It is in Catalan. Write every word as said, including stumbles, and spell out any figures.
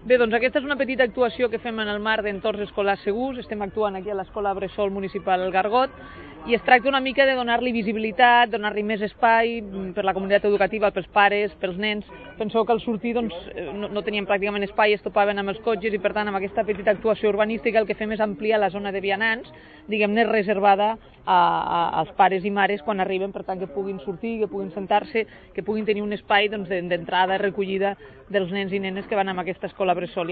Bé, doncs aquesta és una petita actuació que fem en el marc d'entorns escolars segurs. Estem actuant aquí a l'Escola Bressol Municipal Gargot i es tracta una mica de donar-li visibilitat, donar-li més espai per la comunitat educativa, pels pares, pels nens. Penseu que al sortir doncs, no, no teníem pràcticament espai, es topaven amb els cotxes i per tant amb aquesta petita actuació urbanística el que fem és ampliar la zona de vianants, diguem-ne reservada a, a, als pares i mares quan arriben, per tant que puguin sortir, que puguin sentar-se, que puguin tenir un espai doncs, d'entrada, recollida dels nens i nenes que van a aquesta escola Bressol.